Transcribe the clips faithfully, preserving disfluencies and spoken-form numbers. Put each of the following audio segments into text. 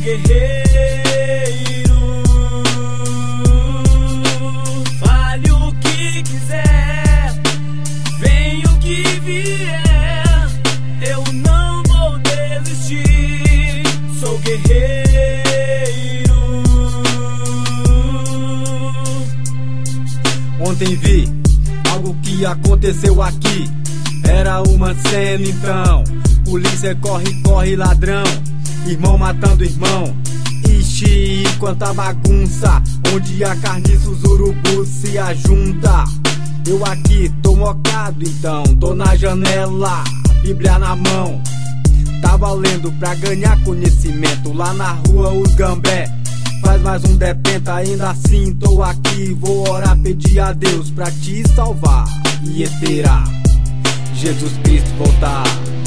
guerreiro. Fale o que quiser, venha o que vier, eu não vou desistir. Sou guerreiro. Ontem vi algo que aconteceu aqui. Era uma cena então. Polícia corre, corre, ladrão. Irmão matando irmão. Ixi, quanta bagunça. Onde a carniça, os urubus se ajunta. Eu aqui tô mocado então. Tô na janela, Bíblia na mão. Tava lendo pra ganhar conhecimento. Lá na rua os gambé faz mais um depenta. Ainda assim tô aqui. Vou orar, pedir a Deus pra te salvar e esperar Jesus Cristo voltar.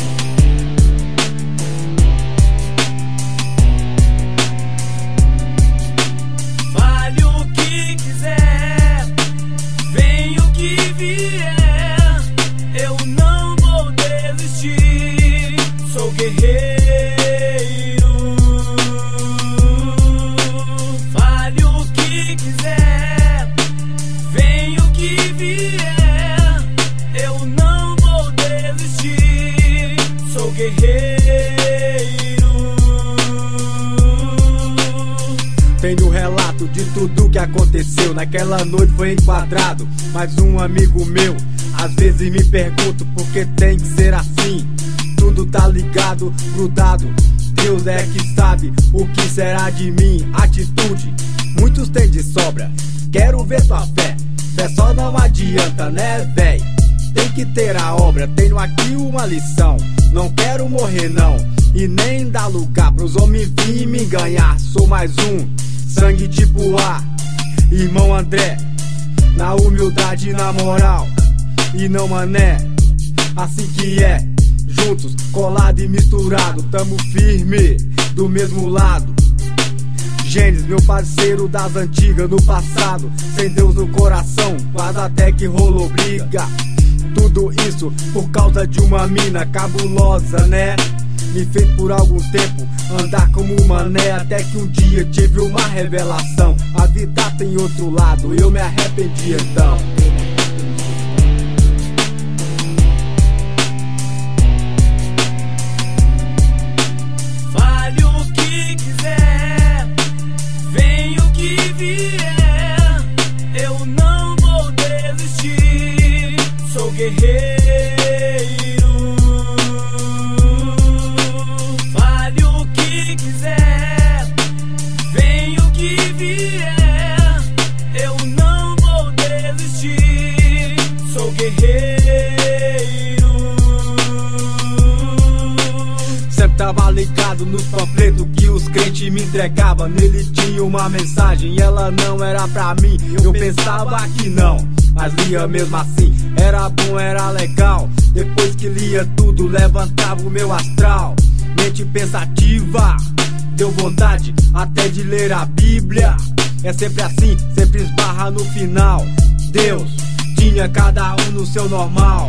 Fale o que quiser, venha o que vier, eu não vou desistir. Sou guerreiro. Fale o que quiser, venha o que vier, eu não vou desistir. Sou guerreiro. Tenho relato de tudo que aconteceu. Naquela noite foi enquadrado mais um amigo meu. Às vezes me pergunto por que tem que ser assim. Tudo tá ligado, grudado. Deus é que sabe o que será de mim. Atitude, muitos têm de sobra. Quero ver tua fé. Fé só não adianta, né, véi? Tem que ter a obra. Tenho aqui uma lição. Não quero morrer não, e nem dar lugar pros homens vir me ganhar. Sou mais um, sangue tipo A, irmão André. Na humildade e na moral, e não mané, assim que é. Juntos, colado e misturado, tamo firme, do mesmo lado. Gênesis, meu parceiro das antigas, no passado, sem Deus no coração, quase até que rolou briga. Tudo isso por causa de uma mina cabulosa, né? Me fez por algum tempo andar como mané, até que um dia tive uma revelação. A vida tem outro lado, eu me arrependi então. Fale o que quiser, venha o que vier, eu não vou desistir. Sou guerreiro. Fale o que quiser, venha o que vier, eu não vou desistir. Sou guerreiro. Sempre tava ligado nos panfletos que os crentes me entregavam. Nele tinha uma mensagem e ela não era pra mim. Eu pensava que não, mas lia mesmo assim. Era bom, era legal. Depois que lia tudo, levantava o meu astral. Mente pensativa, deu vontade até de ler a Bíblia. É sempre assim, sempre esbarra no final. Deus tinha cada um no seu normal.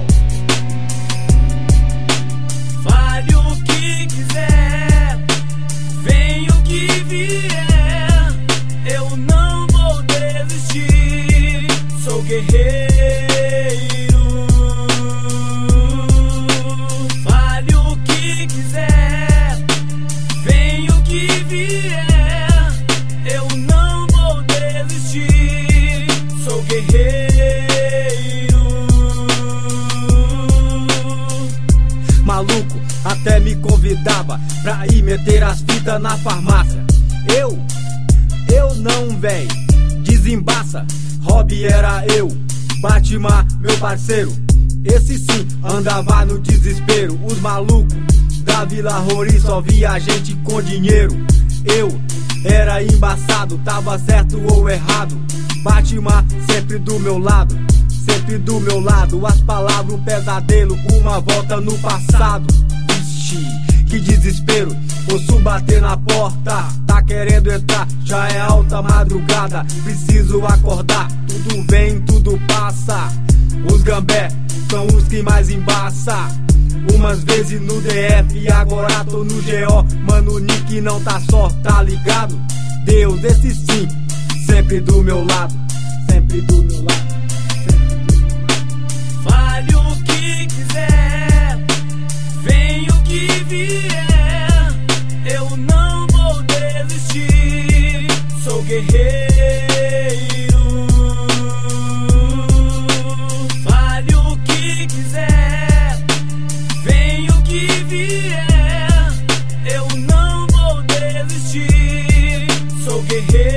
Fale o que quiser, venha o que vier, eu não vou desistir. Sou guerreiro. Fale o que quiser, venha o que vier, eu não vou desistir. Sou guerreiro. Maluco, até me convidava pra ir meter as fitas na farmácia. Eu, eu não, véi, desembaça. Hobby era eu, Batman, meu parceiro. Esse sim, andava no desespero. Os malucos da Vila Rori só via gente com dinheiro. Eu era embaçado, tava certo ou errado. Batman sempre do meu lado, sempre do meu lado. As palavras, um pesadelo, uma volta no passado. Vixe, que desespero, ouço bater na porta. Tá querendo entrar, já é alta madrugada. Preciso acordar, tudo vem, tudo passa. Os gambé são os que mais embaça. umas vezes no D F e agora tô no G O. Mano, o Nick não tá só, tá ligado? Deus, esse sim, sempre do meu lado, sempre do meu lado. Fale o que quiser, venha o que vier, eu não vou desistir, sou guerreiro. Fale o que quiser, venha o que vier, eu não vou desistir, sou guerreiro.